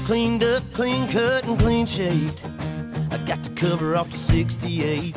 Cleaned up, clean cut, and clean shaved. I got the cover off the 68.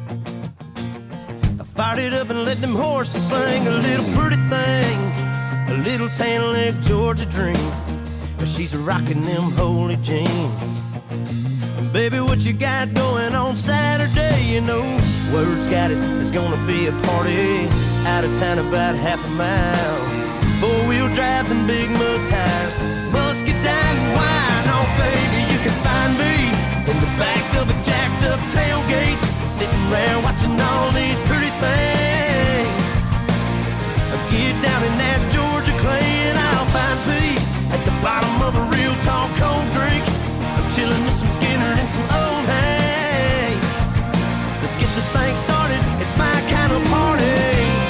I fired it up and let them horses sing. A little pretty thing, a little tan leg Georgia dream. But she's rocking them holy jeans. And baby, what you got going on Saturday? You know, word's got it, there's gonna be a party out of town about half a mile. Four-wheel drives and big mud tires, muscadine and wine. Oh baby, you can find me in the back of a jacked up tailgate, sitting around watching all these pretty things. I get down in that Georgia clay and I'll find peace at the bottom of a real tall cold drink. I'm chilling with some Skinner and some old hay. Let's get this thing started, it's my kind of party.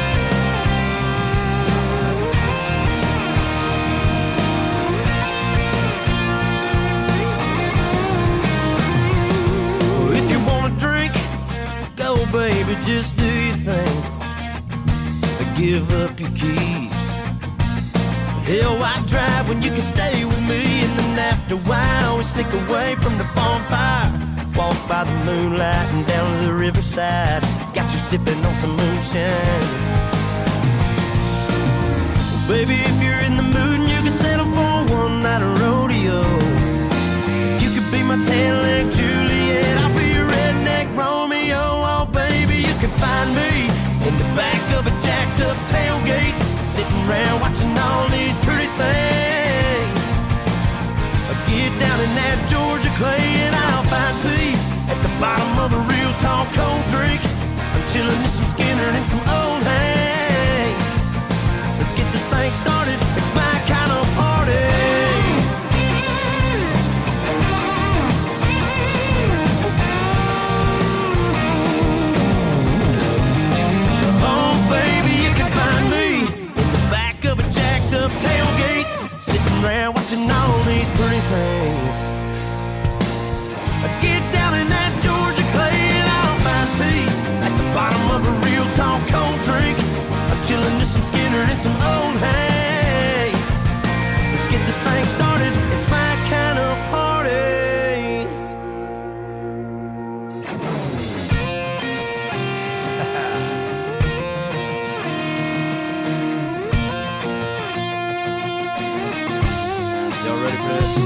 Baby, just do your thing, but give up your keys. Hell, why drive when you can stay with me? And then after a while, we sneak away from the bonfire, walk by the moonlight and down to the riverside. Got you sipping on some moonshine. Well, baby, if you're in the mood and you can settle for one night of rodeo, you could be my tan-leg Juliet, I'll be your redneck Romeo. Oh baby, you can find me in the back of a jacked up tailgate, sitting around watching all these pretty things. I get down in that Georgia clay and I'll find peace at the bottom of a real tall cold drink. I'm chilling with some Skinner and some old hay. Let's get this thing started, it's my kind of party. Tailgate, sitting around watching all these pretty things. I get down in that Georgia clay and I'll find peace at the bottom of a real tall cold drink. I'm chilling with some Skinner and some old hay. Let's get this thing started, it's my kind of party. Ready for this?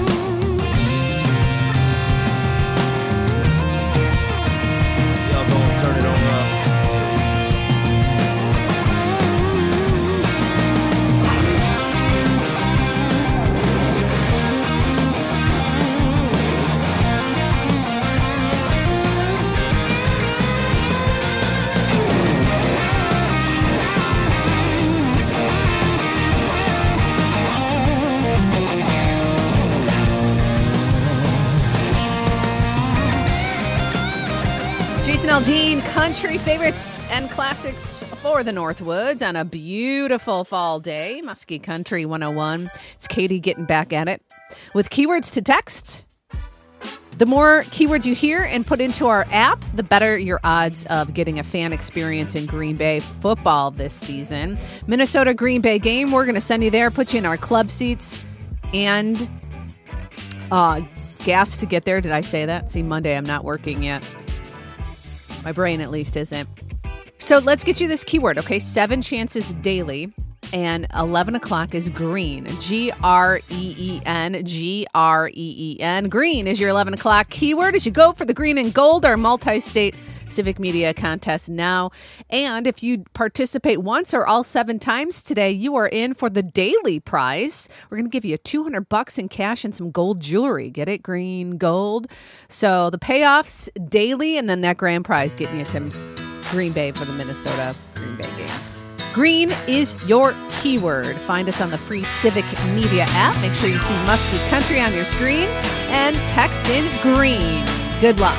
Y'all gonna turn it on up. Jason Aldean, country favorites and classics for the Northwoods on a beautiful fall day. Muskie Country 101. It's Katie getting back at it with keywords to text. The more keywords you hear and put into our app, the better your odds of getting a fan experience in Green Bay football this season. Minnesota Green Bay game, we're going to send you there, put you in our club seats, and gas to get there. Did I say that? See, Monday I'm not working yet. My brain at least isn't. So let's get you this keyword, okay? 7 chances daily, and 11 o'clock is green. Green, Green. Green is your 11 o'clock keyword as you go for the green and gold, our multi-state civic media contest now. And if you participate once or all 7 times today, you are in for the daily prize. We're going to give you $200 in cash and some gold jewelry. Get it? Green, gold. So the payoffs daily, and then that grand prize getting you to Green Bay for the Minnesota Green Bay game. Green is your keyword. Find us on the free Civic Media app. Make sure you see Muskie Country on your screen and text in green. Good luck.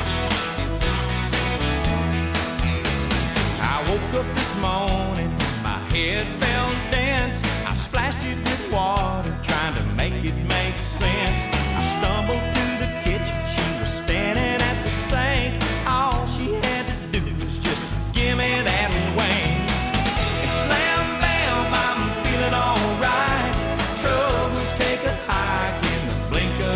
I woke up this morning, my head felt dense. I splashed it with water, trying to make it make sense. I stumbled to the kitchen, she was standing at the sink. All she had to do was just give me that wing. And slam bam, I'm feeling alright. Troubles take a hike in the blink of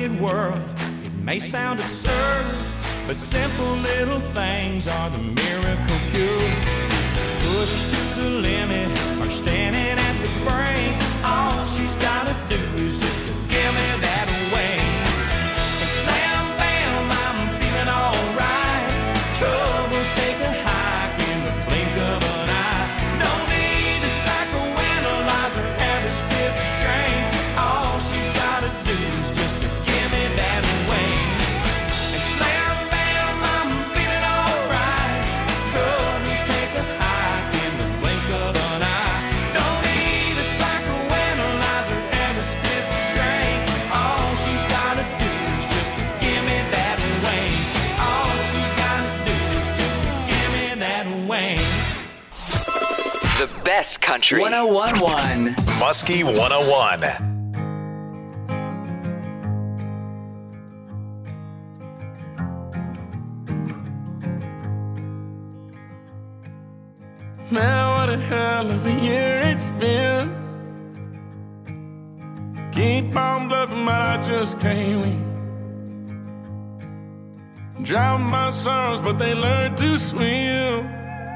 complicated world. It may sound absurd, but simple little things are the miracle cure. Pushed to the limit or standing at the brink, all she's gotta do is just to give me that way. And slam, bam, I'm feeling alright. Troubles take a hike in the blink of an eye. No need to psychoanalyze or have a stiff drink. All she's gotta do is just to give me that way. And slam, bam, I'm feeling alright. Troubles take a hike in the blink of an eye. No need to psychoanalyze or have a stiff drink. All she's gotta do is just to give me that way. All she's gotta do is just to give me that way. The best country. 1011. Muskie 101. Man, what a hell of a year it's been. Keep on bluffing, but I just can't win. Drown my sorrows, but they learn to swim.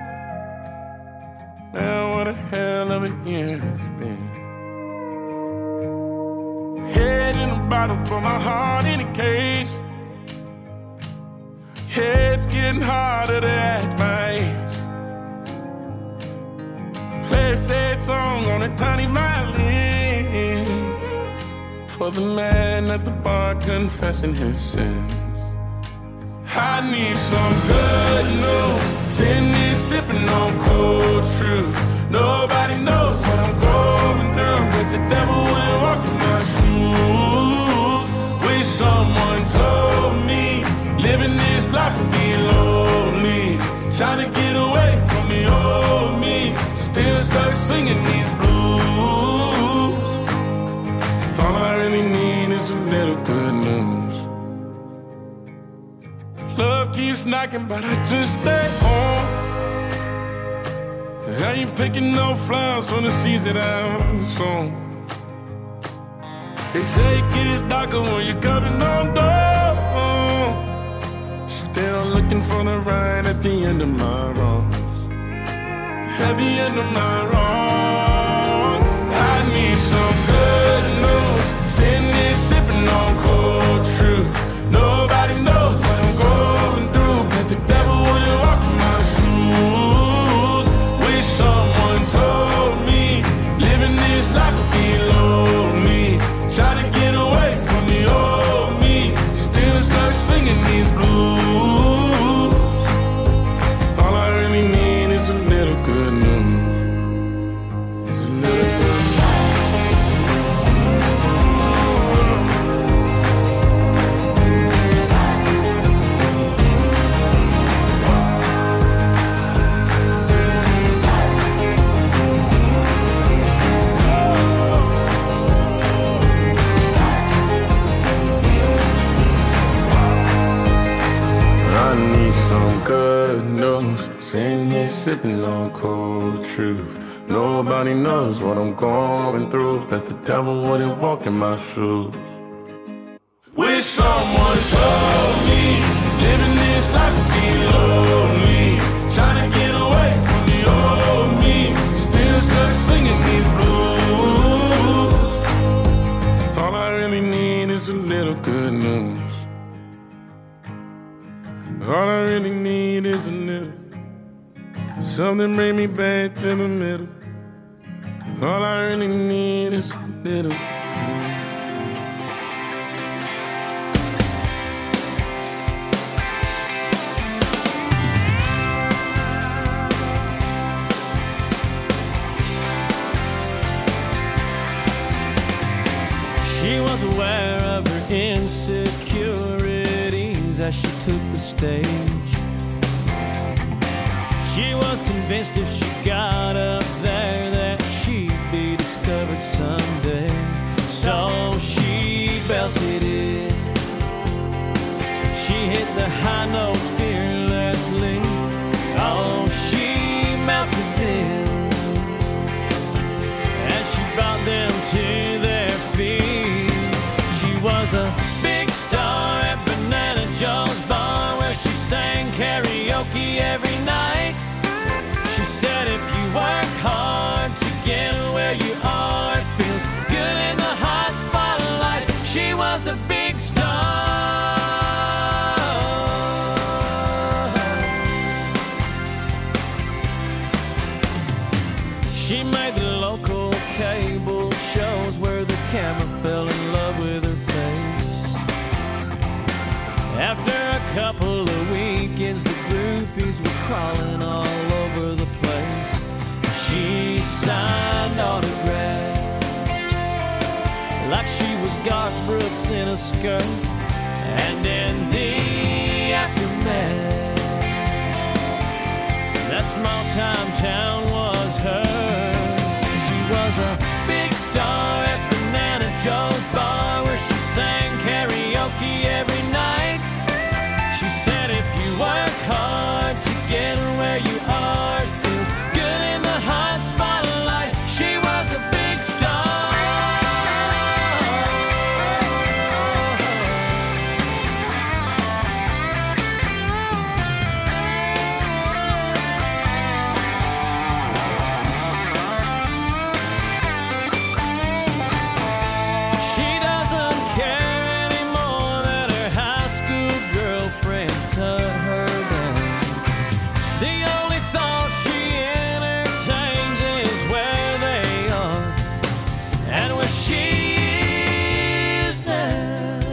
Man, what a hell of a year it's been. Head in a bottle, put my heart in a case. Head's getting harder to act my age. Play a sad song on a tiny violin for the man at the bar confessing his sins. I need some good news. Sitting here sipping on cold truth. Nobody knows what I'm going through, but the devil will walk in my shoes. Wish someone told me living this life would be lonely. Trying to get away from the old me. Still stuck singing these blues. All I really need is a little good news. Love keeps knocking, but I just stay home. I ain't picking no flowers for the seeds that I've sown. They say it gets darker when you're coming on door. Still looking for the right at the end of my wrongs. At the end of my wrongs, I need some good news. Sitting here sipping on cold truth. Nobody knows what I'm going through, but the devil will walk in my shoes. Wish someone told me living this life would be lonely. Try to get away from the old me. Still stuck singing these blues. All I really need is a little good news. It's a little good news. I need some good news. Sitting here sipping on cold truth. Nobody knows what I'm going through, that the devil wouldn't walk in my shoes. Wish someone told me living this life would be lonely. Trying to get away from the old me. Still stuck singing these blues. All I really need is a little good news. All I really need is a little. Something bring me back to the middle. All I really need is a little. She was aware of her insecurities as she took the stage. She was convinced if she got up there that she'd be discovered someday. So she belted it. She hit the high notes fearlessly. Oh, she melted them as she brought them to their feet. She was a big every night. She said if you work hard to get where you are, it feels good in the hot spotlight. She was a big star. She made the local cable shows where the camera fell in love with her face. After a couple of weekends, the groupies were crawling all over the place. She signed autographs like she was Garth Brooks in a skirt. And in the aftermath, that small-time town was hers. She was a big star at Banana Joe's bar where she sang karaoke every night. She said if you work hard to get where you are, it feels good in the hot spotlight. She was a big star. She doesn't care anymore that her high school girlfriends cut her down. The only thought she entertains is where they are and where she is now.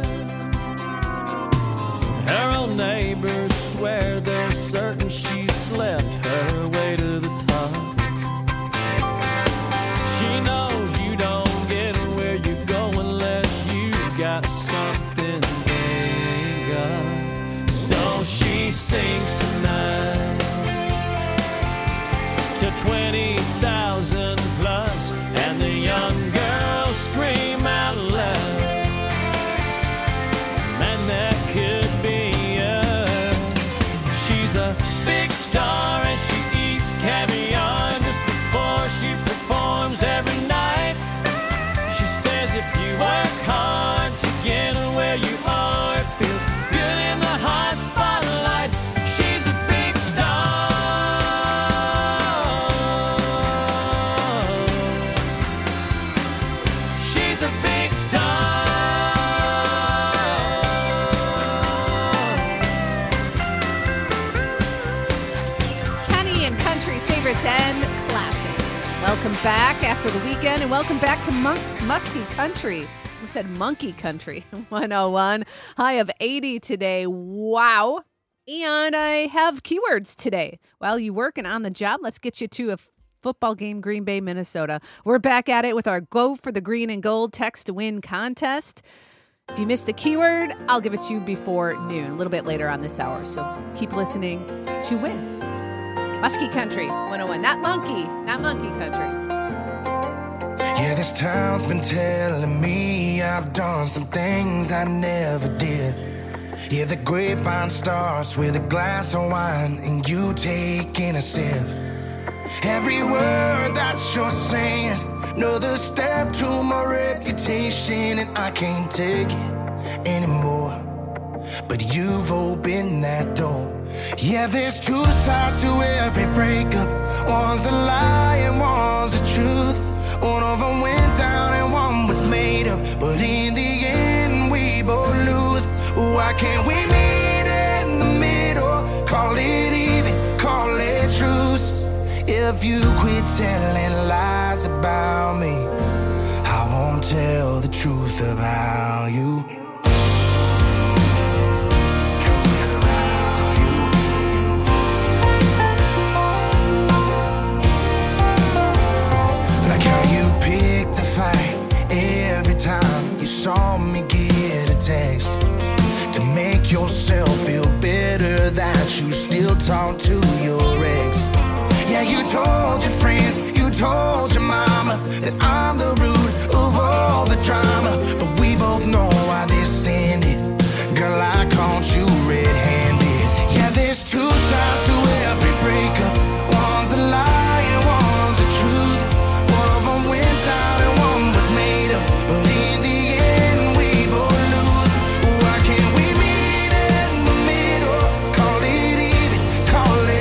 Her old neighbors swear they're certain she slept her way to the top. She knows you don't get where you go unless you got something they ain't got. So she sings tonight to 20,000 plus, and the young girls scream out loud, man, that could be us. She's a big star and she eats caviar just before she performs every night. She says if you work hard to get where you are, it feels good in the hot spotlight. She's a big star. She's a big star. Kenny and country favorites and classics. Welcome back after the weekend, and welcome back to Muskie Country. We said Monkey Country 101. High of 80 today. Wow. And I have keywords today. While you working on the job, let's get you to a football game, Green Bay, Minnesota. We're back at it with our Go for the Green and Gold text to win contest. If you missed the keyword, I'll give it to you before noon, a little bit later on this hour. So keep listening to win. Muskie Country 101. Not monkey country. Yeah, this town's been telling me I've done some things I never did. Yeah, the grapevine starts with a glass of wine and you taking a sip. Every word that you're saying is another step to my reputation, and I can't take it anymore. But you've opened that door. Yeah, there's two sides to every breakup. One's a lie and one's the truth. One of them went down and one was made up, but in the end we both lose. Why can't we meet in the middle? Call it even, call it truce. If you quit telling lies about me, I won't tell the truth about you. Every time you saw me get a text to make yourself feel better that you still talk to your ex. Yeah, you told your friends, you told your mama that I'm the root of all the drama, but we both know why this ended. Girl, I caught you red-handed. Yeah, there's two sides to every breakup. One's a lie and one's the truth. One of them went down and one was made up, but in the end we both lose. Why can't we meet in the middle? Call it even, call it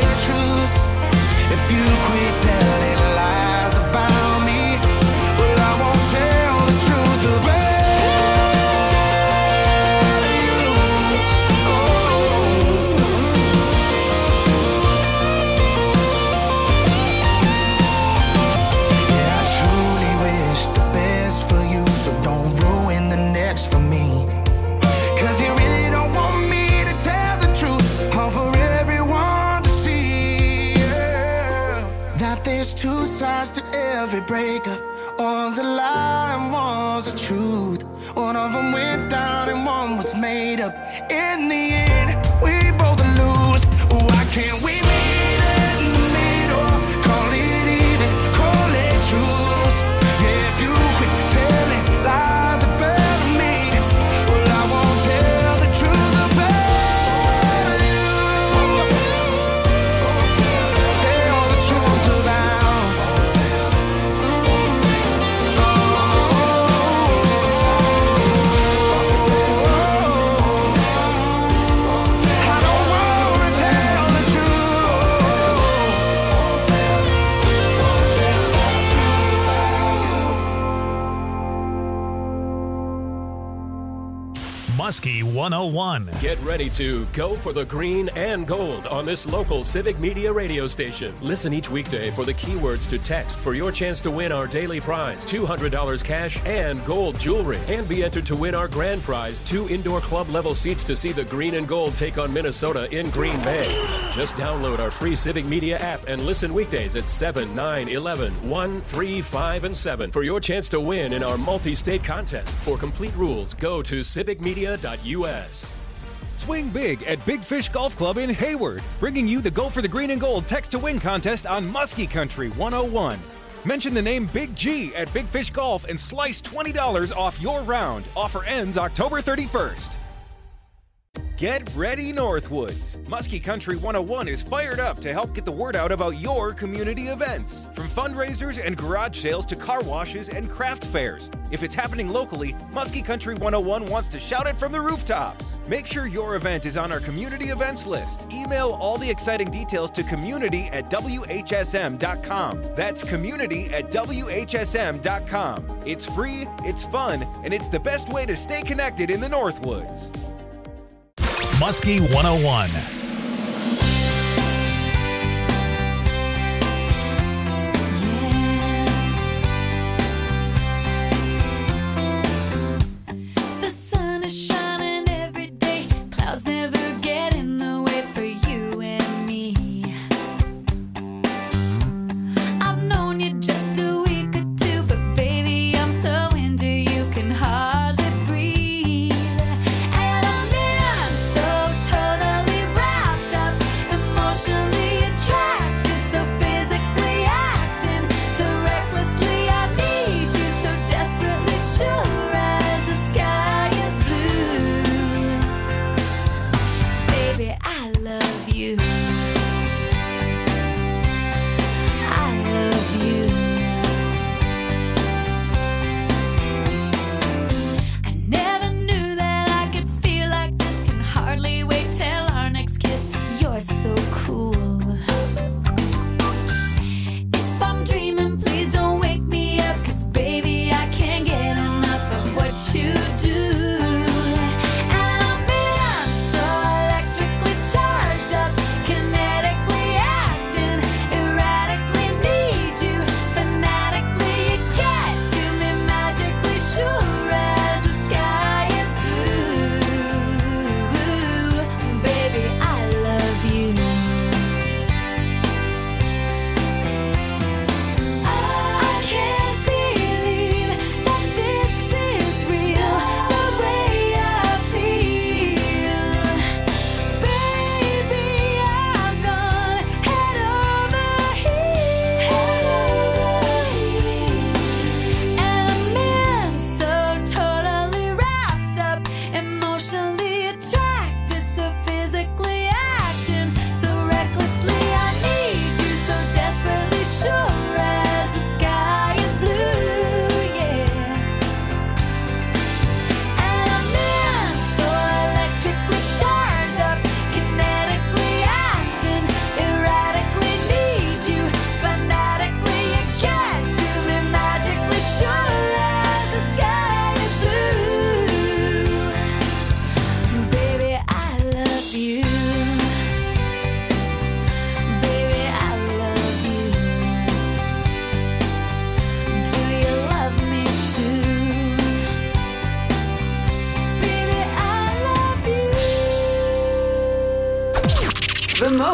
quit telling lies about me, well, I won't tell the truth about you. Yeah, I truly wish the best for you, so don't ruin the next for me. 'Cause you really don't want me to tell the truth, all for everyone to see. Yeah. That there's two sides to every breakup. One's a lie and one's the truth. One of them went down and one was made up. In the end, we both lose. Why can't we meet in the middle? Call it even, call it truth. Yeah, if you quit telling lies about me, well, I won't tell the truth about you. Tell the truth about. I don't wanna tell the Muskie 101. Get ready to go for the green and gold on this local Civic Media radio station. Listen each weekday for the keywords to text for your chance to win our daily prize, $200 cash and gold jewelry. And be entered to win our grand prize, 2 indoor club level seats to see the green and gold take on Minnesota in Green Bay. Just download our free Civic Media app and listen weekdays at 7, 9, 11, 1, 3, 5, and 7 for your chance to win in our multi-state contest. For complete rules, go to civicmedia.us. Swing big at Big Fish Golf Club in Hayward, bringing you the Go for the Green and Gold Text to Win contest on Muskie Country 101. Mention the name Big G at Big Fish Golf and slice $20 off your round. Offer ends October 31st. Get ready, Northwoods! Muskie Country 101 is fired up to help get the word out about your community events. From fundraisers and garage sales to car washes and craft fairs. If it's happening locally, Muskie Country 101 wants to shout it from the rooftops. Make sure your event is on our community events list. Email all the exciting details to community@whsm.com. That's community@whsm.com. It's free, it's fun, and it's the best way to stay connected in the Northwoods. Muskie 101. The sun is shining every day. Clouds never get in the way for you and me. I've known you just a week or two, but baby, I'm so into you, can hardly breathe. And I'm in so totally right.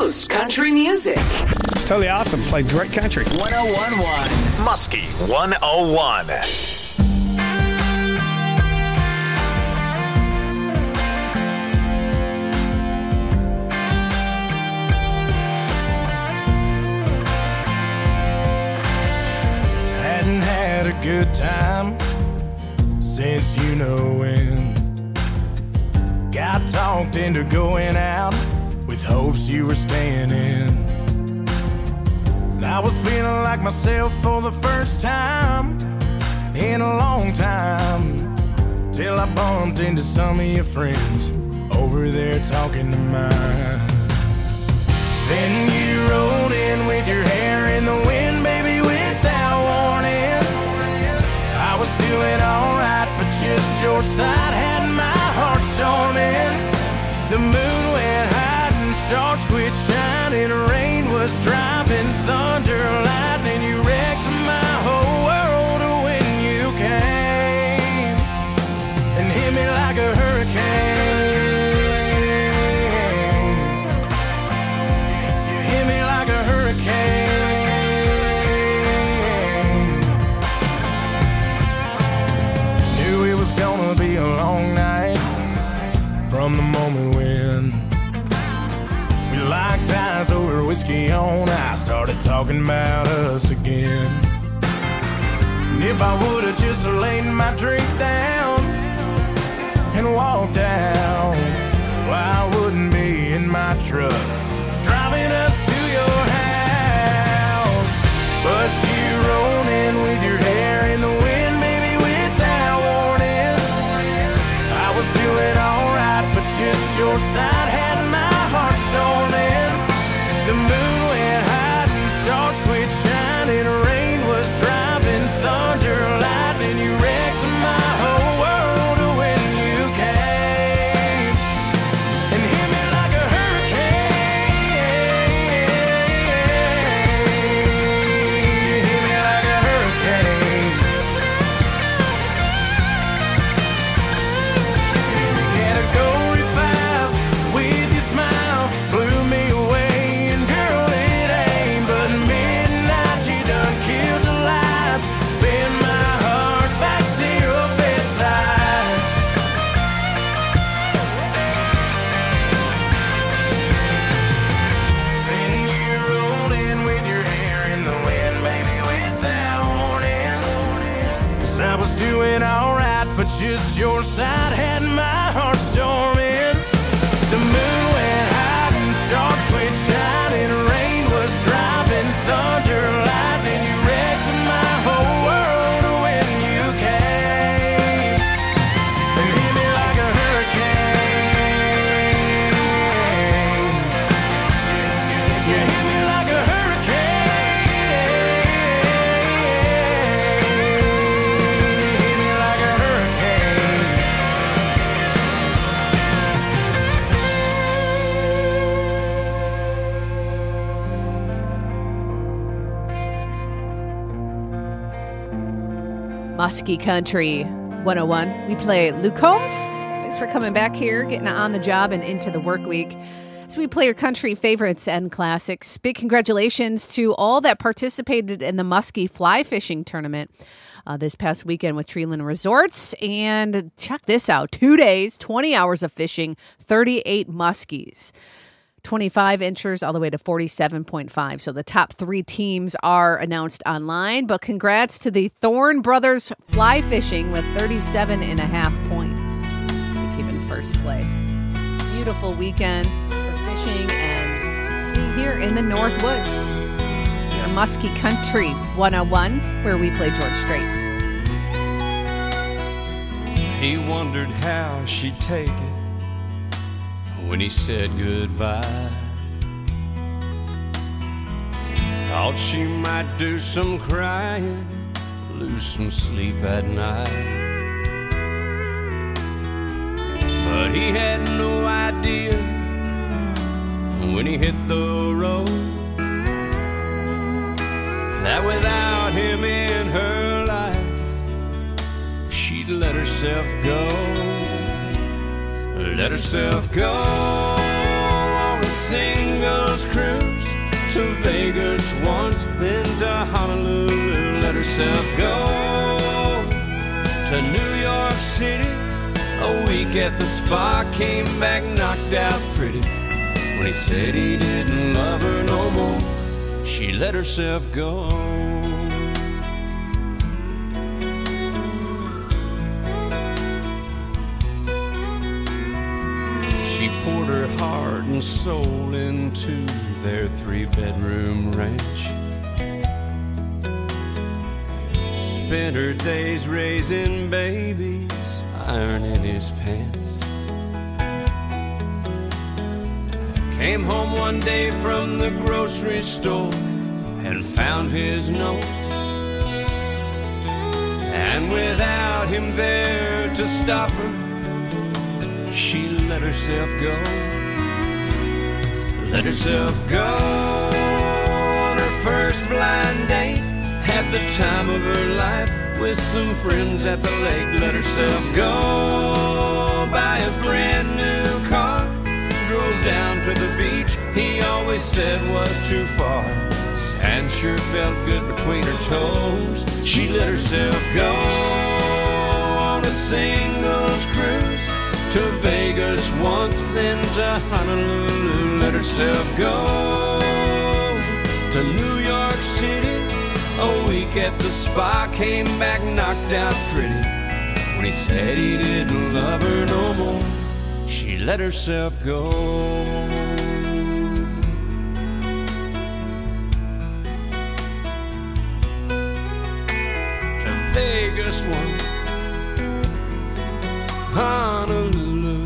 most country music. It's totally awesome. Played great country. 1011. Muskie 101. Hadn't had a good time since you know when. Got talked into going out with hopes you were staying in. I was feeling like myself for the first time in a long time, till I bumped into some of your friends over there talking to mine. Then you rolled in with your hair in the wind, baby, without warning. I was doing alright, but just your side had my heart storming. The moon went high and stars quit shining. Rain was driving, thunder, lightning. You wrecked my whole world when you came and hit me like a hurricane. You hit me like a hurricane. Knew it was gonna be a long night from the moment when we locked eyes over whiskey on ice, started talking about us again. And if I would've just laid my drink down and walked out, well, I wouldn't be in my truck driving us to your house. But you rolled in with your hair in the wind, baby, without warning. I was doing alright, but just your side had my heart storming. The moon went high and stars quit shining. Rain was driving, thunder, lightning. You wrecked my whole world when you came and hit me like a hurricane. You hit me like a hurricane. Category 5 with your smile blew me away, and girl, it ain't but midnight. You done killed the lights, bend my heart back to your bedside. Then you rolled in with your hair in the wind, baby, without warning. 'Cause I was doing alright, but just your side had my heart storming. The moon went high and stars quit shining. Rain was driving, thunder, lightning. You wrecked my whole world when you came and hit me like a hurricane. You hit me like a hurricane. You hit me like a hurricane. Muskie Country 101. We play Luke Combs. Thanks for coming back here, getting on the job and into the work week. So we play your country favorites and classics. Big congratulations to all that participated in the Muskie Fly Fishing Tournament this past weekend with Treeland Resorts. And check this out. 2 days, 20 hours of fishing, 38 muskies. 25 inchers all the way to 47.5. So the top 3 teams are announced online. But congrats to the Thorne Brothers Fly Fishing with 37.5 points. They keep in first place. Beautiful weekend for fishing and being here in the North Woods. Your Muskie Country 101, where we play George Strait. He wondered how she'd take it when he said goodbye. Thought she might do some crying, lose some sleep at night. But he had no idea when he hit the road that without him in her life, she'd let herself go. Let herself go on a singles cruise to Vegas once, then to Honolulu. Let herself go to New York City. A week at the spa, came back knocked out pretty. When he said he didn't love her no more, she let herself go. She poured her heart and soul into their 3-bedroom ranch. Spent her days raising babies, ironing his pants. Came home one day from the grocery store and found his note. And without him there to stop her, she let herself go. Let herself go on her first blind date. Had the time of her life with some friends at the lake. Let herself go buy a brand new car. Drove down to the beach he always said was too far. Sand sure felt good between her toes. She let herself go on a singles cruise to Vegas once, then to Honolulu. Let herself go to New York City. A week at the spa, came back knocked out pretty. When he said he didn't love her no more, she let herself go. To Vegas once, Honolulu,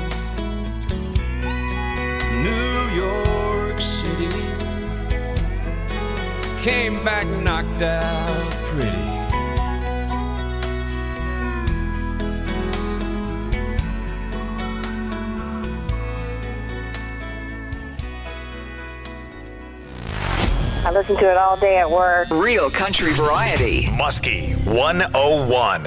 New York City. Came back knocked out pretty. I listen to it all day at work. Real country variety. Muskie 101.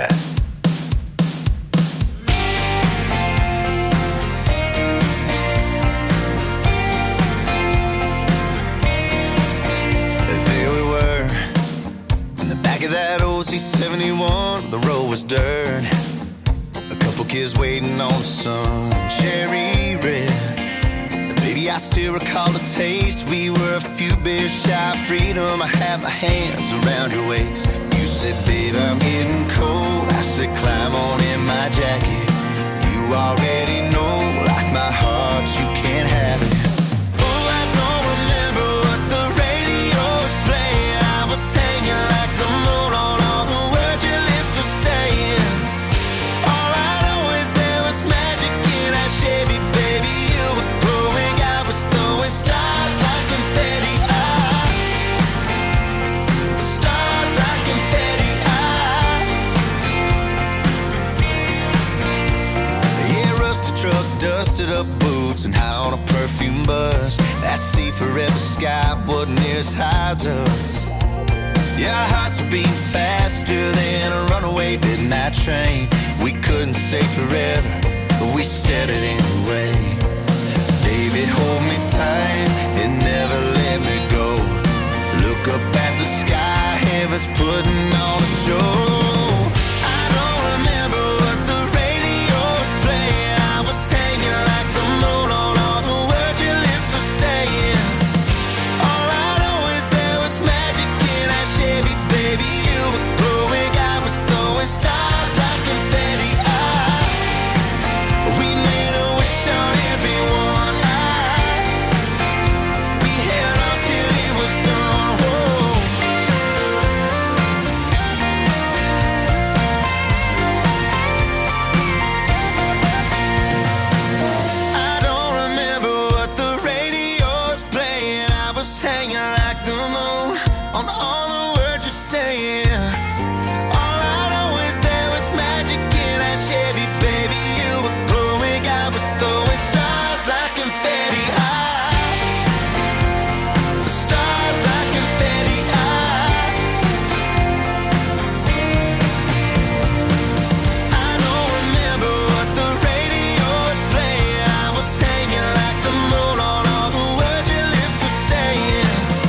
There we were, in the back of that old C71. The road was dirt, a couple kids waiting on the sun. Cherry red, baby, I still recall the taste. We were a few beers shy of freedom. I had my hands around your waist. You said, babe, I'm getting cold. I said, climb on in my jacket. You already know, like my heart, you can't have it. Oh, I don't remember what the radio was playing. I was hanging like the moon on all the words your lips were saying. All I know is there was magic in that Chevy, baby. You were glowing, I was throwing stars like confetti. Stars like confetti. Yeah, rusted truck, dusted up boots, and high on a perfume bus. That sea forever sky wasn't near as high as us. Yeah, our hearts were beating faster than a runaway midnight train. We couldn't say forever, but we said it anyway. Baby, hold me tight and never let me go. Look up at the sky, heaven's putting on a show. I don't remember what the radio was playing. I was hanging like the moon on all the words your lips were saying. All I know is there was magic in that Chevy, baby. You were glowing, I was throwing stars like confetti. We made a wish on everyone. We held on till it was done. Whoa. I don't remember what the radio was playing. I was hanging like the moon on all the words you're saying. All I know is there was magic in that Chevy, baby. You were glowing, I was throwing stars like confetti. Stars like confetti. I don't remember what the radio was playing. I was hanging like the moon on all the words your lips were saying.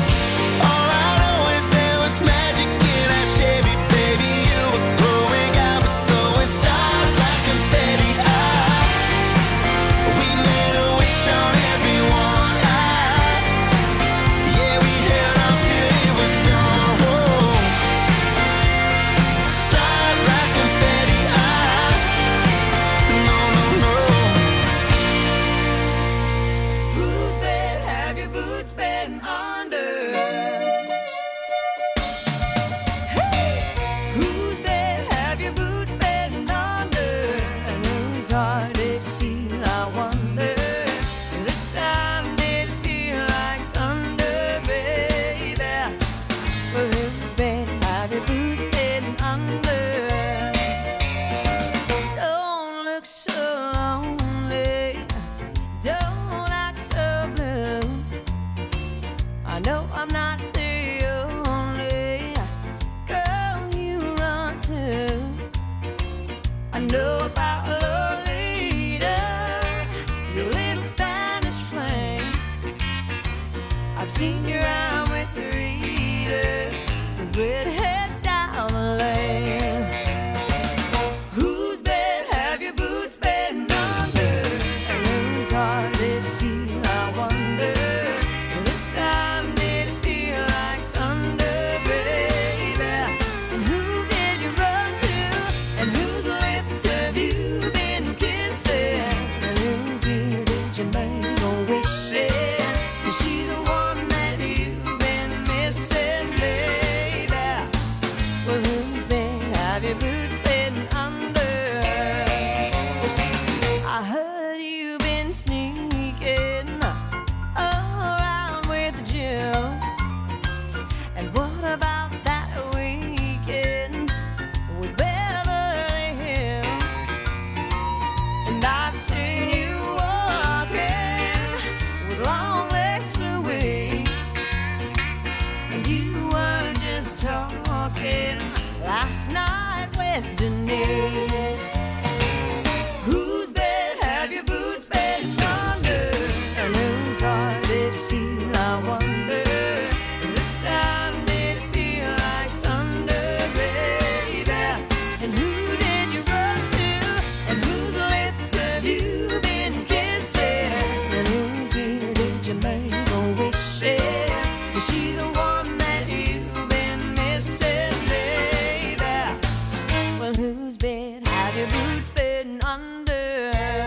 was talking last night with Denise. Whose bed have your boots been under? And whose heart did you steal, I wonder? This time did it feel like thunder, baby? And who did you run to? And whose lips have you been kissing? And whose ear did you make a wish in? Is she the one that you've been missing, baby? Well, whose bed have your boots been under?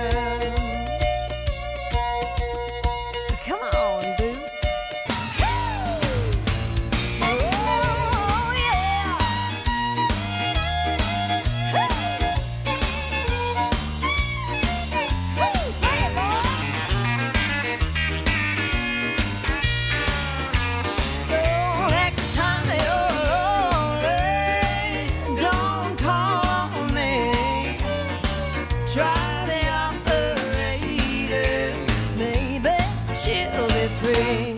Come on, Boots. Oh, yeah. Hey, boys. So next time you're lonely, don't call me. Try the operator, maybe she'll be free.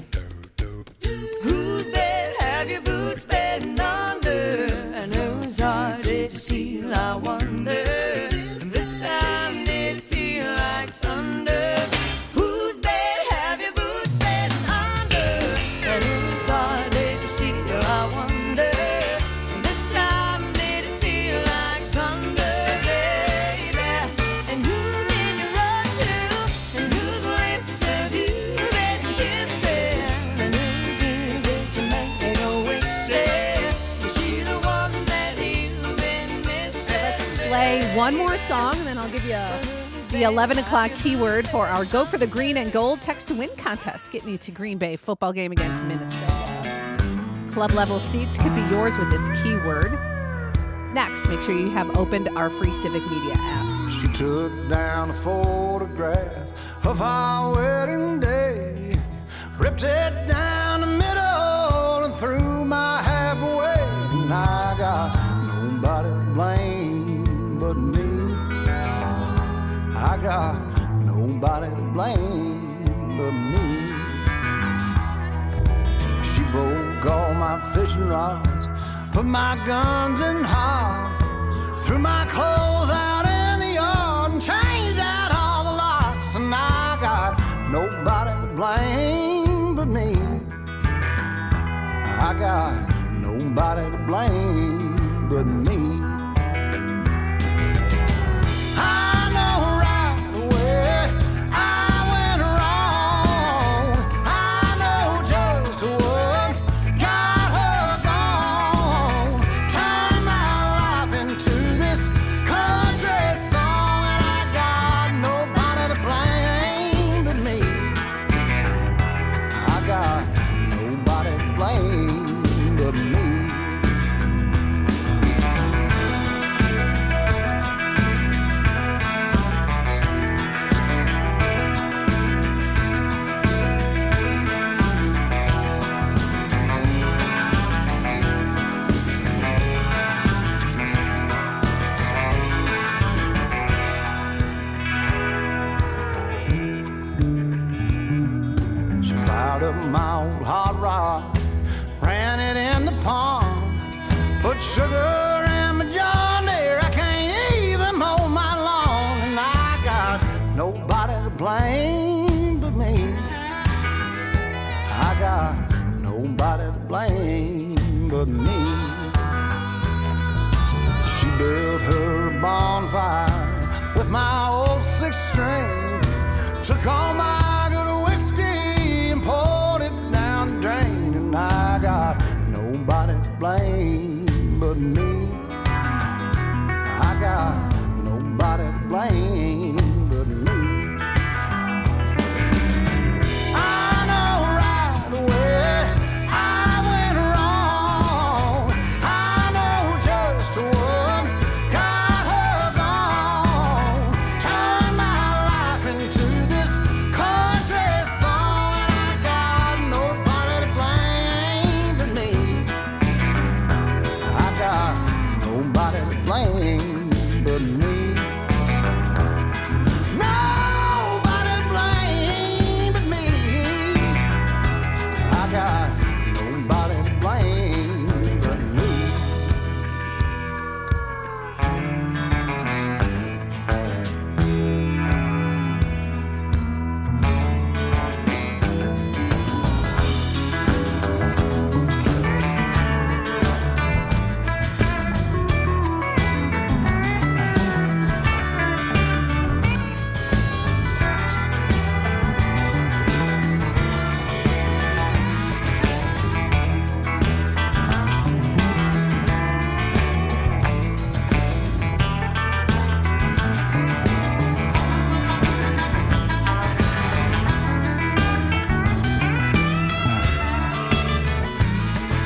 Whose bed have your boots been under? And whose heart did you steal, I wonder? And this time did it feel like thunder? Whose bed have your boots been under? And whose heart did you steal, I wonder? This time did it feel like thunder, baby? And who did you run to? And whose lips have you been kissing? And whose ear did you make a wish in? Is she the one that you've been missing? Play one more song, and then I'll give you the 11 o'clock keyword for our Go for the Green and Gold Text to Win contest, getting you to Green Bay football game against Minnesota. Club level seats could be yours with this keyword. Next, make sure you have opened our free Civic Media app. She took down a photograph of our wedding day, ripped it down the middle and threw my half away. And I got nobody to blame but me. I got nobody to blame but me. She broke all my fishing rods, put my guns in hard, threw my clothes out in the yard and changed out all the locks. And I got nobody to blame but me. I got nobody to blame but me. I know right away I went wrong. I know just what got her gone. Turned my life into this country song, and I got nobody to blame but me. I got nobody to blame but me. She fired up my old hot rod, ran it in the pond, put sugar in my John Deere. I can't even mow my lawn, and I got nobody to blame but me. I got nobody to blame but me. She built her bonfire with my old six string, took all my good whiskey and poured it down the drain. And I got nobody to blame but me. I got nobody to blame but me. I know right away I went wrong. I know just what got her gone. Turned my life into this country song, and I got nobody to blame but me. I got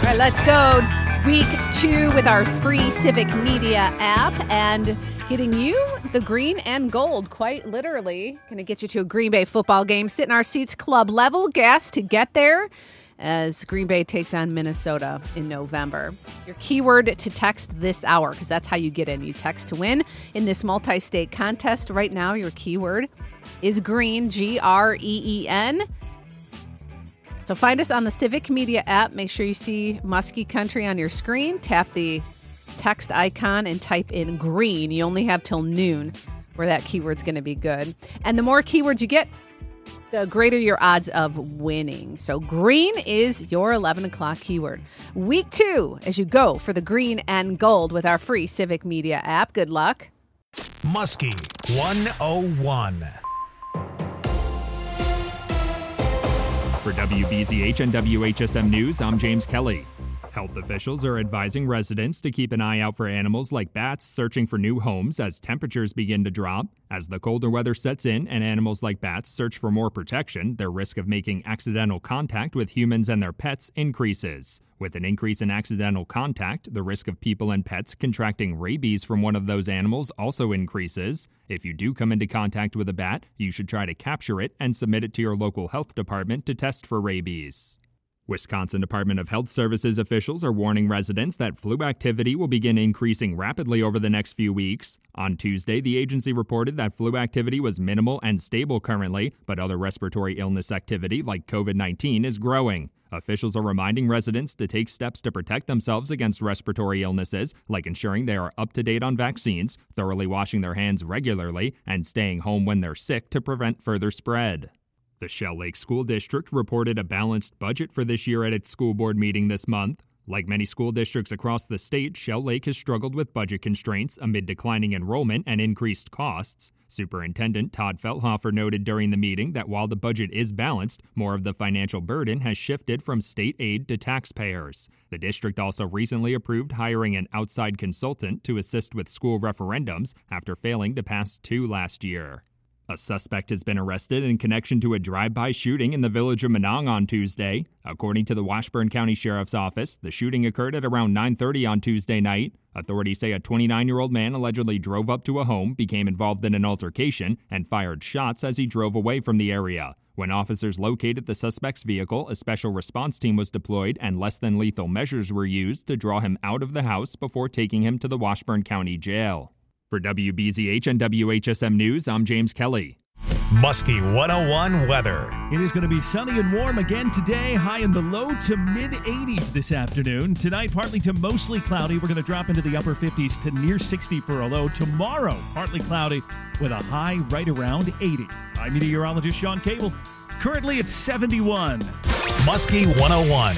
right, let's go. Week 2 with our free Civic Media app and getting you the green and gold, quite literally. Going to get you to a Green Bay football game. Sit in our seats, club level, gas to get there as Green Bay takes on Minnesota in November. Your keyword to text this hour, because that's how you get in. You text to win in this multi-state contest. Right now, your keyword is green, Green. So find us on the Civic Media app. Make sure you see Muskie Country on your screen. Tap the text icon and type in green. You only have till noon where that keyword's going to be good. And the more keywords you get, the greater your odds of winning. So green is your 11 o'clock keyword. Week 2, as you go for the green and gold with our free Civic Media app. Good luck. Muskie 101. For WBZH and WHSM News, I'm James Kelly. Health officials are advising residents to keep an eye out for animals like bats searching for new homes as temperatures begin to drop. As the colder weather sets in and animals like bats search for more protection, their risk of making accidental contact with humans and their pets increases. With an increase in accidental contact, the risk of people and pets contracting rabies from one of those animals also increases. If you do come into contact with a bat, you should try to capture it and submit it to your local health department to test for rabies. Wisconsin Department of Health Services officials are warning residents that flu activity will begin increasing rapidly over the next few weeks. On Tuesday, the agency reported that flu activity was minimal and stable currently, but other respiratory illness activity like COVID-19 is growing. Officials are reminding residents to take steps to protect themselves against respiratory illnesses, like ensuring they are up to date on vaccines, thoroughly washing their hands regularly, and staying home when they're sick to prevent further spread. The Shell Lake School District reported a balanced budget for this year at its school board meeting this month. Like many school districts across the state, Shell Lake has struggled with budget constraints amid declining enrollment and increased costs. Superintendent Todd Feldhofer noted during the meeting that while the budget is balanced, more of the financial burden has shifted from state aid to taxpayers. The district also recently approved hiring an outside consultant to assist with school referendums after failing to pass 2 last year. A suspect has been arrested in connection to a drive-by shooting in the village of Menong on Tuesday. According to the Washburn County Sheriff's Office, the shooting occurred at around 9:30 on Tuesday night. Authorities say a 29-year-old man allegedly drove up to a home, became involved in an altercation, and fired shots as he drove away from the area. When officers located the suspect's vehicle, a special response team was deployed and less-than-lethal measures were used to draw him out of the house before taking him to the Washburn County Jail. For WBZH and WHSM News, I'm James Kelly. Muskie 101 weather. It is going to be sunny and warm again today, high in the low to mid-80s this afternoon. Tonight, partly to mostly cloudy. We're going to drop into the upper 50s to near 60 for a low. Tomorrow, partly cloudy with a high right around 80. I'm meteorologist Sean Cable. Currently, it's 71. Muskie 101.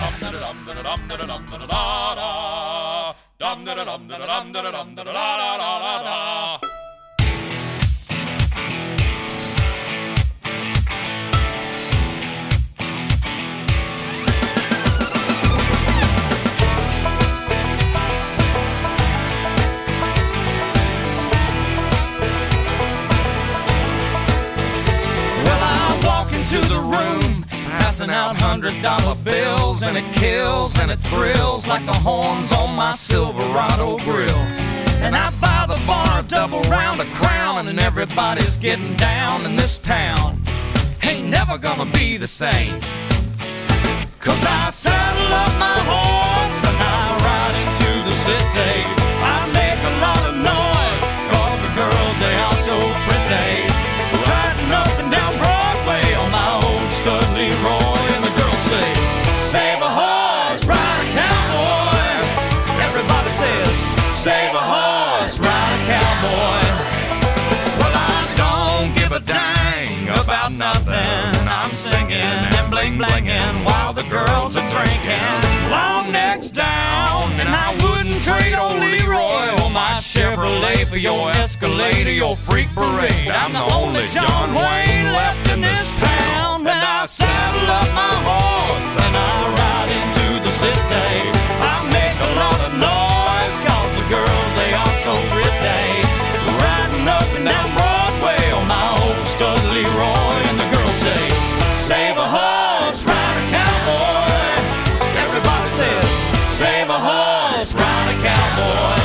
To the room, passing out $100 bills, and it kills and it thrills like the horns on my Silverado grill. And I buy the bar a double round of Crown, and everybody's getting down in this town. Ain't never gonna be the same, 'cause I saddle up my horse and I ride into the city. I make a lot of noise, 'cause the girls, they are so pretty. Riding up and down Broadway on my old stud Leroy, and the girls say, save a horse, ride a cowboy. Everybody says, save a horse, ride a cowboy. Well, I don't give a dang about nothing. I'm singing and bling-blinging while the girls are drinking. Long necks down, and I wouldn't trade old Leroy or my Chevrolet for your Escalade or your freak parade. I'm the only John Wayne left in this town. And I saddle up my horse and I ride into the city. I make a lot of noise, 'cause the girls, they are so pretty. Riding up and down Broadway on my old stud Leroy, and the girls say, save a horse, ride a cowboy. Everybody says, Save a horse, ride a cowboy.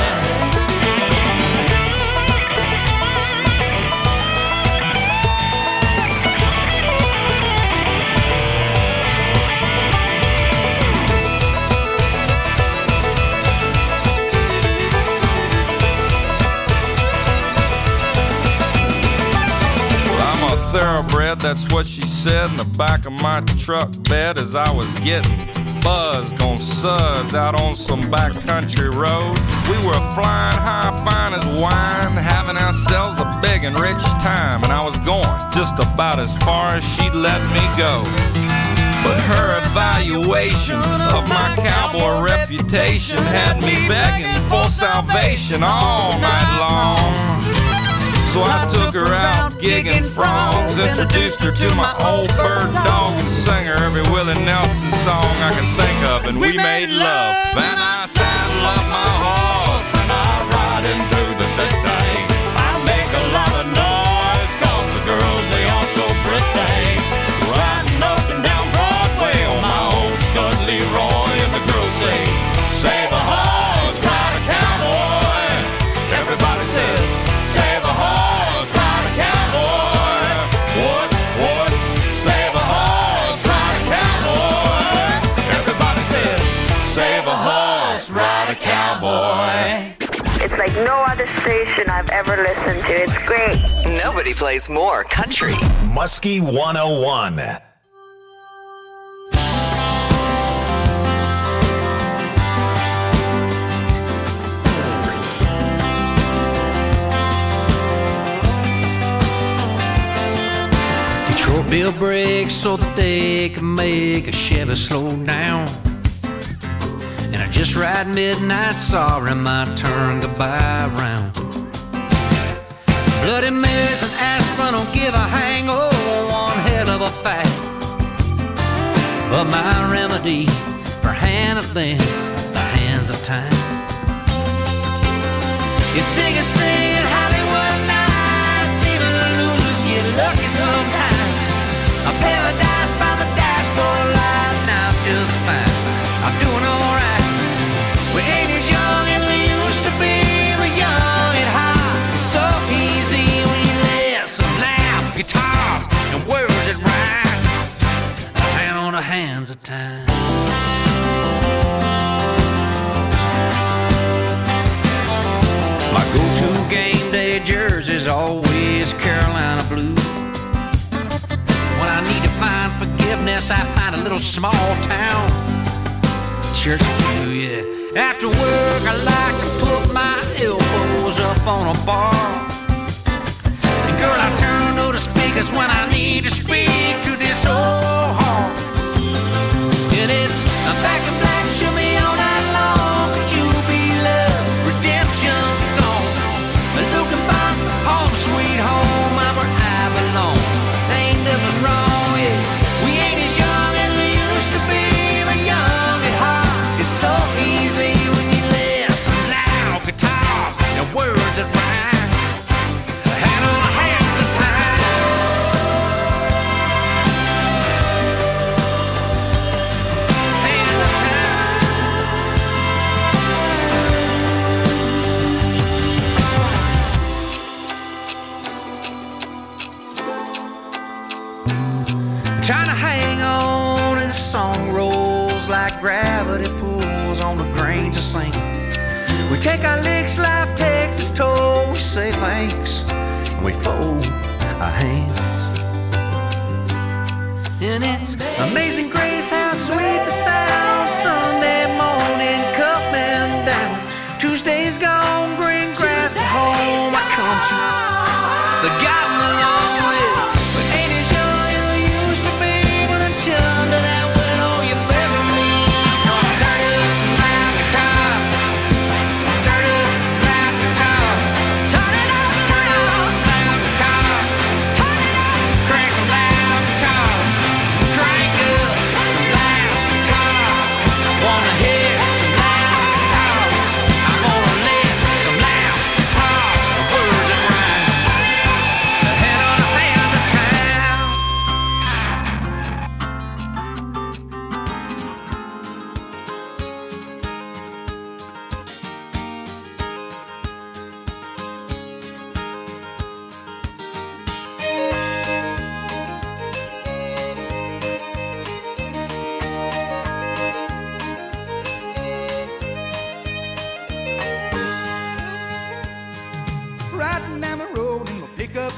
Thoroughbred, that's what she said in the back of my truck bed as I was getting buzzed on suds out on some backcountry road. We were flying high, fine as wine, having ourselves a big and rich time, and I was going just about as far as she'd let me go. But her evaluation of my cowboy reputation had me begging for salvation all night long. So I took her out gigging frogs, introduced her to my old bird dog, and sang her every Willie Nelson song I could think of, and we made love. Then I saddle up my horse and I ride him through the city. I make a lot of noise 'cause the girls, they are so pretty. Riding up and down Broadway on my old stud Leroy, and the girls say, save a horse, ride a cowboy. Everybody says, save a horse, ride a cowboy. What? Save a horse, ride a cowboy. Everybody says, save a horse, ride a cowboy. It's like no other station I've ever listened to. It's great. Nobody plays more country. Muskie 101. Bill brakes so that they can make a Chevy slow down. And I just ride midnight, sorry, my turn, goodbye round. Bloody Marys and aspirin don't give a hangover, one hell of a fact. But my remedy for handling the hands of time is singing Hollywood nights. Even losers get lucky sometimes. A paradise by the dashboard light, now just fine. I'm doing alright. We ain't as young as we used to be. We're young and hot. It's so easy when you listen loud guitars and words that rhyme. A hand on the hands of time. My go-to game day jersey's always Carolina blue. When I need to find forgiveness, I find a little small town church pew, yeah. After work, I like to put my elbows up on a bar. And girl, I turn to the speakers when I need to speak to this old heart. And it's a back in black, show me all night long. Could you be love, redemption song? Looking back, home sweet home, I'm where I belong. Ain't nothing wrong, yeah. We ain't as young as we used to be. We're young at heart. It's so easy when you listen loud guitars and words that rhyme. A hand on a hand of time. Hand of trying to hang on as the song rolls like gravity pulls on the grains of sand. We take our licks, life takes its toll. We say thanks and we fold our hands. And it's amazing grace how sweet the sound. Sunday morning coming down. Tuesday's gone, green grass at home. I come to the gotten along with. But ain't as young as we used to be. But until under that window you bury me. Turn it up some loud guitar. Turn it up some loud guitar. Turn it up some loud guitar. Turn it up, crank some loud guitar. Crank up some loud guitar. Wanna hear some loud guitars. I'm gonna let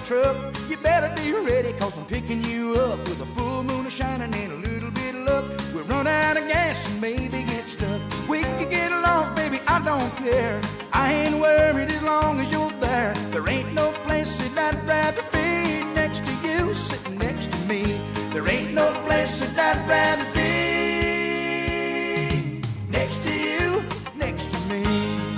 truck. You better be ready, cause I'm picking you up with a full moon shining and a little bit of luck. We'll run out of gas and maybe get stuck. We could get lost, baby, I don't care. I ain't worried as long as you're there. There ain't no place that I'd rather be next to you, sitting next to me. There ain't no place that I'd rather be next to you, next to me.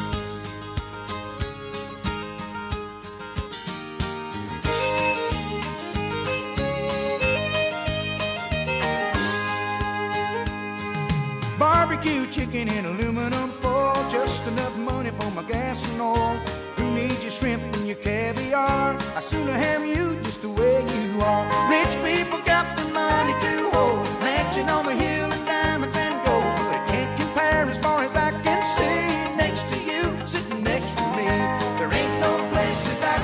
Barbecue chicken in aluminum foil, just enough money for my gas and oil. Who needs your shrimp and your caviar? I sooner have you just the way you are. Rich people got the money to hold, mansion on the hill and diamonds and gold, but it can't compare as far as I can see. Next to you, sitting next to me, there ain't no place that I'd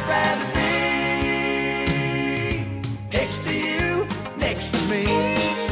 rather be. Next to you, next to me.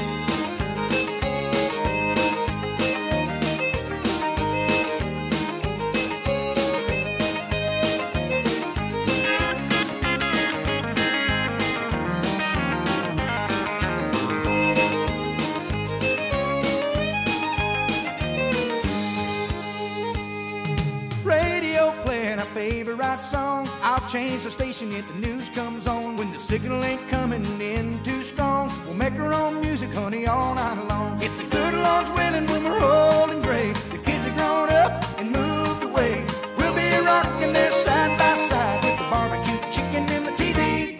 Song. I'll change the station if the news comes on. When the signal ain't coming in too strong, we'll make our own music, honey, all night long. If the good Lord's willing, when we're old and gray, the kids are grown up and moved away, we'll be rocking there side by side with the barbecue chicken and the TV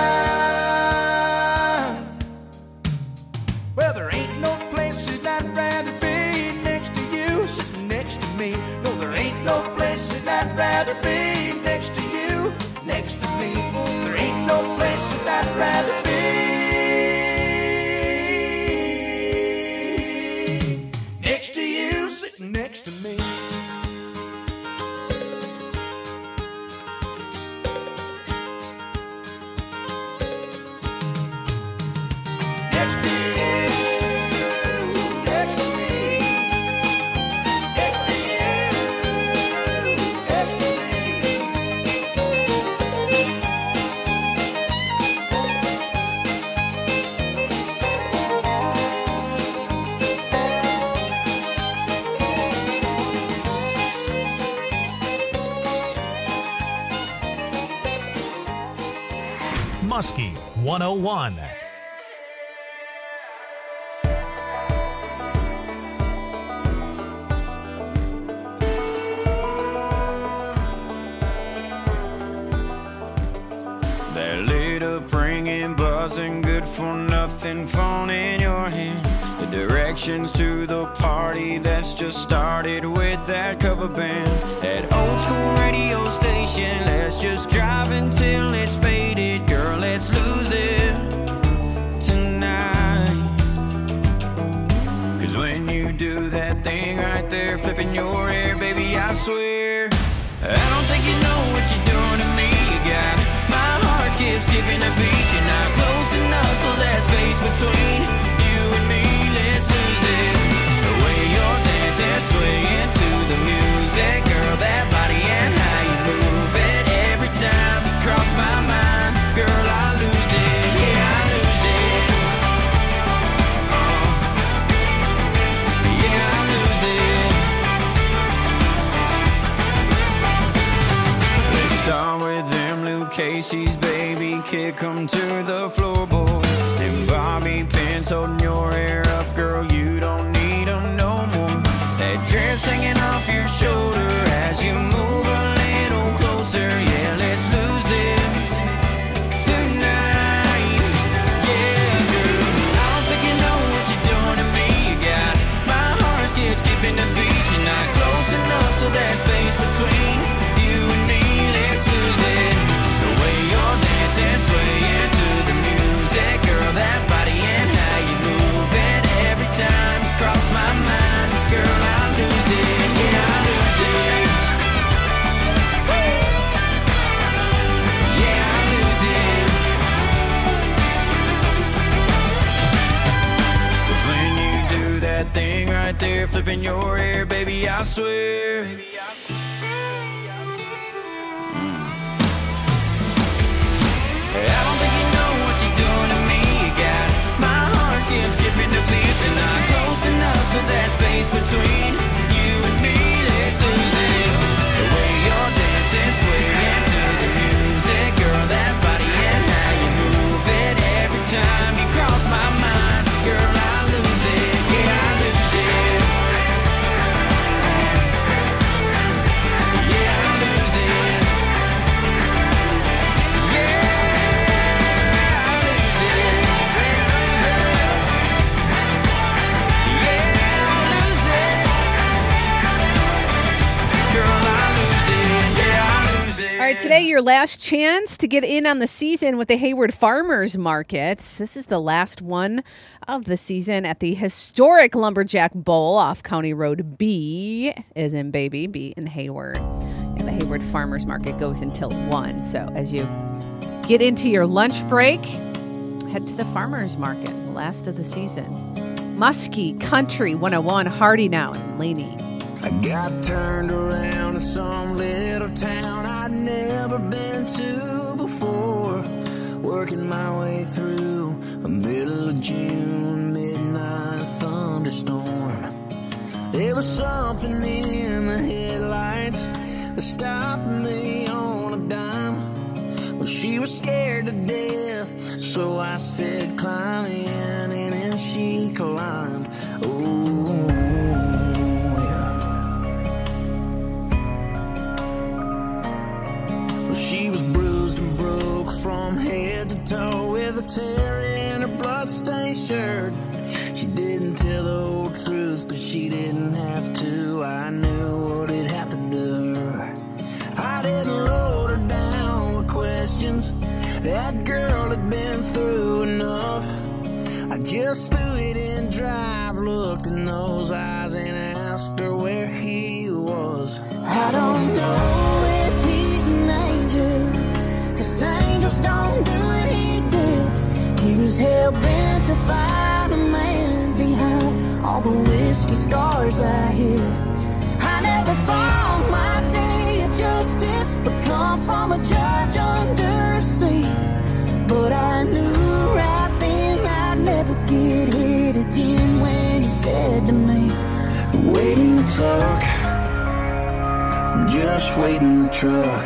guide. Well, there ain't no place that I'd rather be next to you, sitting next to me. No, there ain't no place that I'd rather be next to you, next to me. There ain't no place that I'd rather be next to you, sitting next to me. Next to you, next to me. Next to you, next to me. Muskie 101. That lit up ringing, buzzing, good for nothing phone in your hand. The directions to the party that's just started with that cover band. That old school radio station, let's just drive until it's faded. Girl, let's lose it tonight. Cause when you do that thing right there, flipping your hair, baby, I swear I don't think you know what you're doing to me. You got my heart skipping a beat. You're not close enough, so there's space between you and me. Let's lose it. The way you're dancing, swaying to the music, girl, that body and how you move it. Every time you cross my mind, girl, I lose it. Yeah, I lose it. Yeah, I lose it. Let's start with them Luke Casey's, baby, kick 'em to the floorboard. Them bobby pins holding your hair up, girl, you don't need 'em no more. That dress hanging off your shoulder as you move a little closer. Yeah, let's lose it tonight. Yeah, girl, I don't think you know what you're doing to me. You got my heart skipping the beat. You're not close enough, so there's space between you and me. Let's lose it. The way you're dancing, swaying to the music, girl, that body and how you move it. Every time you cross my mind, girl, I lose it. Yeah, I lose it. Woo! Yeah, I lose it. 'Cause when you do that thing right there, flipping your hair, baby, I swear. space between you and me. Let's lose it. The way you're dancing, swaying to the music, girl, that body and how you move it. Every time you cross my mind, girl, I lose it. Yeah, I lose it. Yeah, I lose it. All right, today your last chance to get in on the season with the Hayward Farmers Markets. This is the last one of the season at the historic Lumberjack Bowl off County Road B, as in baby, B in Hayward. And the Hayward Farmers Market goes until 1. So as you get into your lunch break, head to the Farmers Market, the last of the season. Muskie Country 101, Hardy now and Laney. I got turned around in some little town I'd never been to before. Working my way through a middle of June midnight thunderstorm. There was something in the headlights that stopped me on a dime. Well, she was scared to death, so I said climb in, and then she climbed. Oh, she was bruised and broke from head to toe with a tear in her bloodstained shirt. She didn't tell the whole truth, but she didn't have to. I knew what had happened to her. I didn't load her down with questions. That girl had been through enough. I just threw it in drive, looked in those eyes and asked her where he was. I don't know if he's an angel, 'cause angels don't do what he did. He was hell-bent to find a man behind all the whiskey scars I hid. I never thought my day of justice would come from a judge under a seat, but I knew right then I'd never get hit again when he said to me, wait in the truck, just wait in the truck.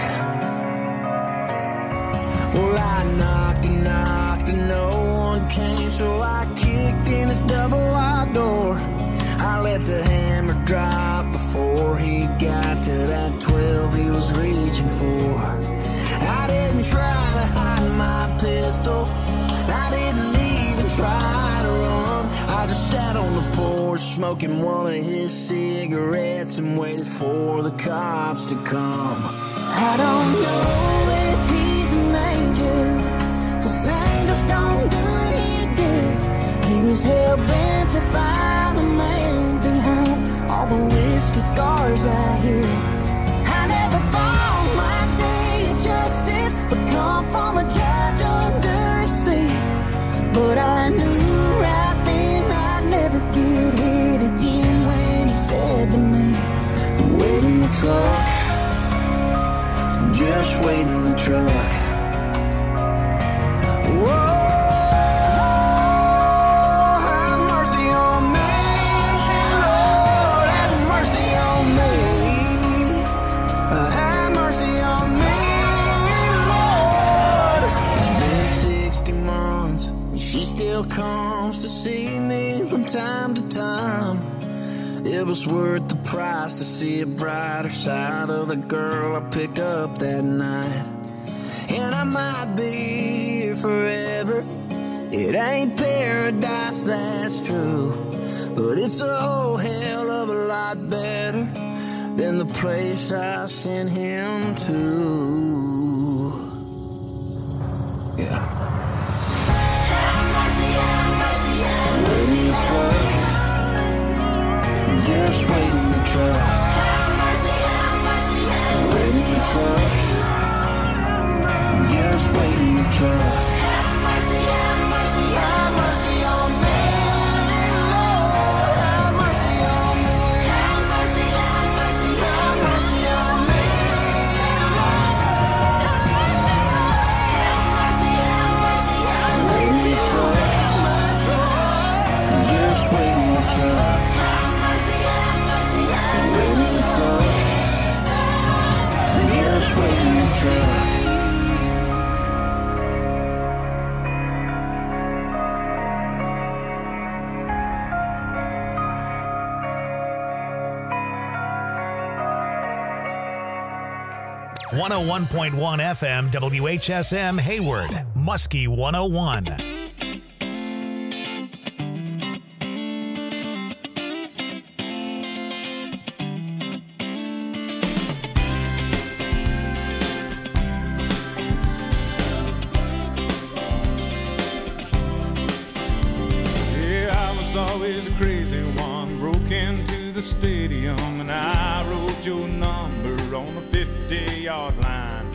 Well, I knocked and no one came, so I kicked in his double-wide door. I let the hammer drop before he got to that 12 he was reaching for. I didn't try to hide my pistol, I didn't even try to run. I just sat on the porch smoking one of his cigarettes and waited for the cops to come. I don't know if he's an angel, 'cause angels don't do what he did. He was hell-bent to find a man behind all the whiskey scars I hid. I never thought my day of justice would come from a judge under a seat, but I knew right then I'd never get hit again when he said to me, wait in the truck, just wait in the truck. Whoa. Comes to see me from time to time. It was worth the price to see a brighter side of the girl I picked up that night. And I might be here forever. It ain't paradise, that's true, but it's a whole hell of a lot better than the place I sent him to. Yeah. Wait in the truck, just wait in the truck. Wait in the truck, just wait in the truck. have mercy on me, Lord, have mercy on me, have mercy on me, Lord, have mercy. Wait in the truck, just wait in the truck. Have mercy 101.1 FM WHSM Hayward, Muskie 101. Always a crazy one, broke into the stadium and I wrote your number on the 50-yard line.